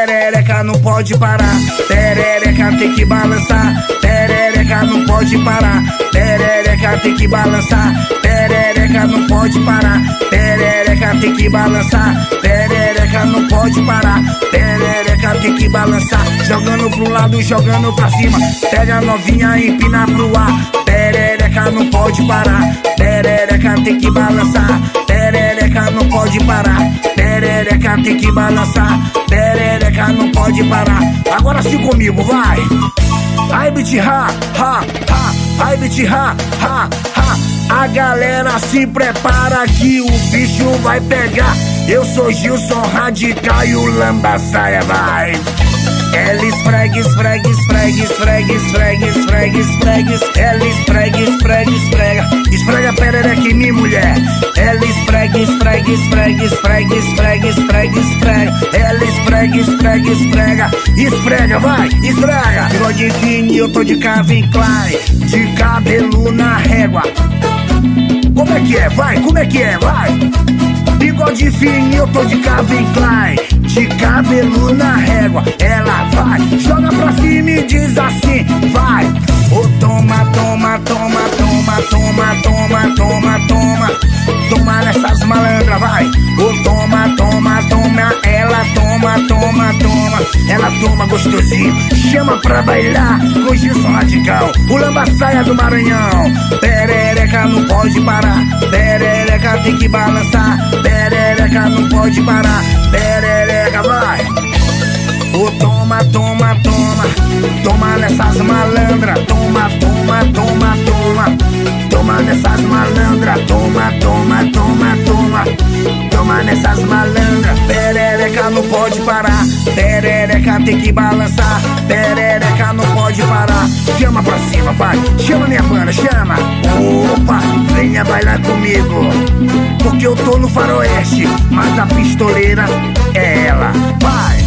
Perereca não pode parar, perereca tem que balançar. Perereca não pode parar, perereca tem que balançar. Perereca não pode parar, perereca tem que balançar. Perereca não pode parar, perereca tem que balançar. Jogando pro lado, jogando pra cima, pega a novinha e empina pro ar. Perereca não pode parar, perereca tem que balançar. Perereca não pode parar, perereca tem que balançar. Perereca não pode parar. Agora sim comigo, vai! Ai, bitch, ha, ha, ha. Ai, bitch, ha, ha, ha. A galera se prepara que o bicho vai pegar. Eu sou Gilson Radical e o Lambaçaia vai. Ela esfrega, esfrega, esfrega, esfrega, esfrega, esfrega, esfrega. Ela esfrega, esfrega, esfrega. Esfrega a perereca em mim, mulher. Ela esfrega, esfrega, esfrega, esfrega, esfrega, esfrega, esfrega. Ela esfrega, esfrega, esfrega. Esfrega, vai, esfrega. Bigode fino, eu tô de Calvin Klein, de cabelo na régua. Como é que é, vai, como é que é, vai. Bigode fino, eu tô de Calvin Klein, de cabelo na régua. Ela vai, joga pra cima e diz assim, vai. Oh, toma, toma, toma, toma, toma, toma, toma, toma. Toma nessas malandras, vai. Oh, toma, toma, toma. Ela toma, toma, toma. Ela toma gostosinho. Chama pra bailar com Gilson Radical, o Lambaçaia do Maranhão. Perereca não pode parar, perereca tem que balançar. Perereca não pode parar, perereca vai. Oh, toma, toma, toma. Toma nessas malandras. Toma, toma, toma, toma. Toma nessas malandras. Toma, toma, toma, toma. Toma nessas malandras. Perereca não pode parar, perereca tem que balançar. Perereca não pode parar. Chama pra cima, vai. Chama minha banda, chama. Opa, venha bailar comigo, porque eu tô no faroeste, mas a pistoleira é ela. Vai.